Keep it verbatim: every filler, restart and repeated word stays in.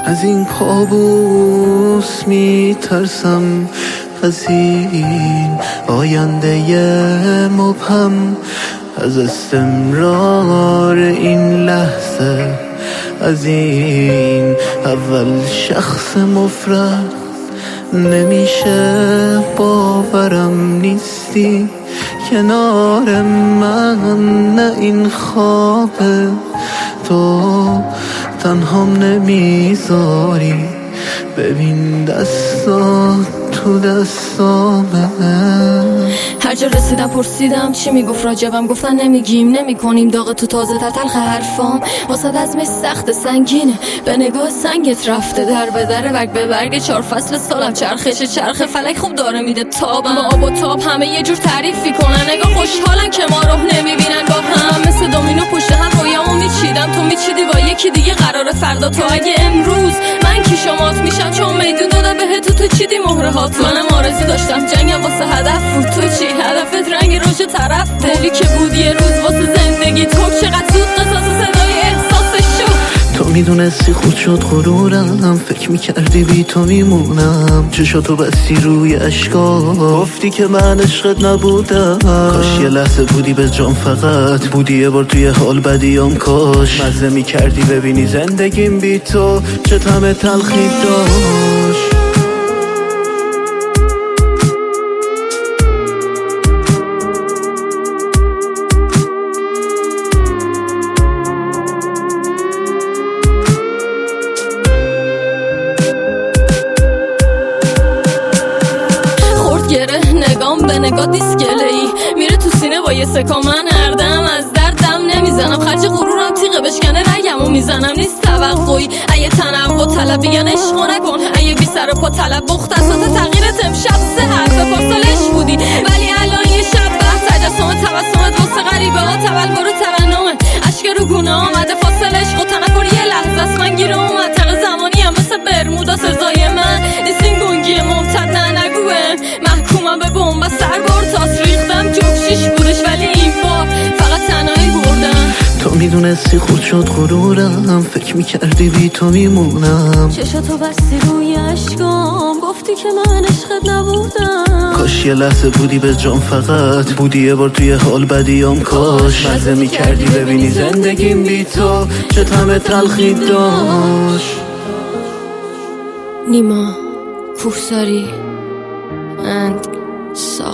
از این کابوس میترسم، از این آینده مبهم، از استمرار این لحظه، از این اول شخص مفرد. نمیشه باورم نیستی کنار من، نه این خوابه، تو تنهام نمیذاری، ببین دستات تو دستامه. هر جا رسیدم پرسیدم چی میگفت راجبم، گفتن نمیگیم نمیکنیم، داغ تو تازه تر تلخ حرفام، واسه از مش سخت سنگینه، به نگاه سنگت رفته در به در، برگ به برگ چهار فصل سالم چرخش چرخ فلک خوب داره میده تابم، با آب و تاب همه یه جور تعریفی کنن، نگاه خوشحالن که ما رو نمیبینن با هم، مثل دومینو پشت هم رویامو میچیدم، تو میچیدی با یکی دیگه، قراره فردا تو اگه امروز من کی شمات میشم، چون میدون داده بهت تو چیدی مهره هات، منم آرزو داشتم جنگم واسه هدف بود، تو چی هدفت رنگ روش طرف موقعی که بود یه روز واسه زندگی تو، چقدر زود قصاص صدای احساسش شد. تو میدونستی خود شد غرورم، فکر میکردی بی تو میمونم، چشاتو بستی روی اشکام، گفتی که من عشقت نبودم، کاش یه لحظه بودی به جام، فقط بودی یه بار توی حال بدیام، کاش مزه میکردی ببینی زندگیم بی تو چه طعم تلخی داشت. گره نگام به نگاه دیسکله‌ای میره تو سینه با یه سکا، من اردم از دردم نمیزنم، خرج غرورم تیغه بشکنه رگمو میزنم، نیست توقعی اگه تنوع طلبی یا عشق نکن، اگه بی سر پا طلب مختصات تغییرت امشب سه حرف پارسالش بودی، ولی الان یه شب به تجسم تبسمت واسه غریبه ها تبلور ترنمه، اشک رو گونه آمده فاصله عشق و تنفر یه لحظه است، من گیره اومد تق زمانی هم مثل برمودا، سزای من نیست این گنگی ممتد، نه نگوه محکومم به بمب سربار، تاس ریختم جفشیش بودش ولی این بار فقط تنهایی بردم. تو میدونستی خود شد غرورم، فکر میکردی بی تو میمونم، چشاتو بستی روی اشکام، گفتی که من عشقت نبودم، کاش یه لحظه بودی به جام، فقط بودی یه بار توی حال بدیام، کاش مزه میکردی ببینی زندگیم بی تو چه طعم تلخی داشت. نیما کوهساری and